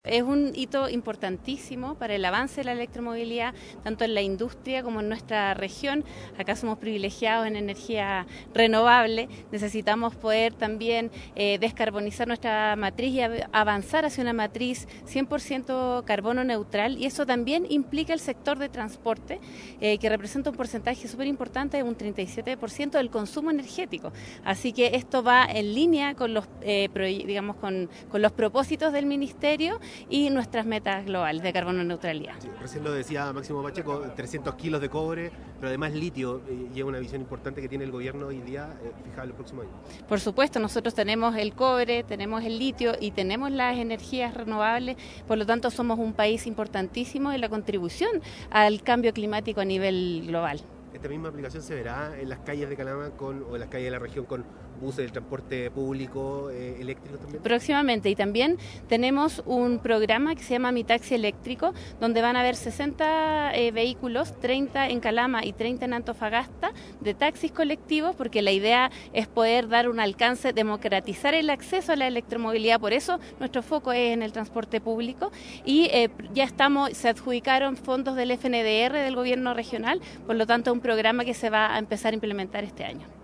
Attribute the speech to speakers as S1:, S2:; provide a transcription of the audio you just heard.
S1: Es un hito importantísimo para el avance de la electromovilidad, tanto en la industria como en nuestra región. Acá somos privilegiados en energía renovable, necesitamos poder también descarbonizar nuestra matriz y avanzar hacia una matriz 100% carbono neutral, y eso también implica el sector de transporte, que representa un porcentaje súper importante, un 37% del consumo energético. Así que esto va en línea con los, con los propósitos del Ministerio y nuestras metas globales de carbono neutralidad.
S2: Sí, recién lo decía Máximo Pacheco, 300 kilos de cobre, pero además litio, y es una visión importante que tiene el gobierno hoy día fijada en los próximos años.
S1: Por supuesto, nosotros tenemos el cobre, tenemos el litio y tenemos las energías renovables, por lo tanto somos un país importantísimo en la contribución al cambio climático a nivel global.
S2: ¿Esta misma aplicación se verá en las calles de Calama o en las calles de la región con buses del transporte público eléctrico también?
S1: Próximamente, y también tenemos un programa que se llama Mi Taxi Eléctrico, donde van a haber 60 vehículos, 30 en Calama y 30 en Antofagasta, de taxis colectivos, porque la idea es poder dar un alcance, democratizar el acceso a la electromovilidad. Por eso nuestro foco es en el transporte público, y se adjudicaron fondos del FNDR del gobierno regional, por lo tanto un programa que se va a empezar a implementar este año.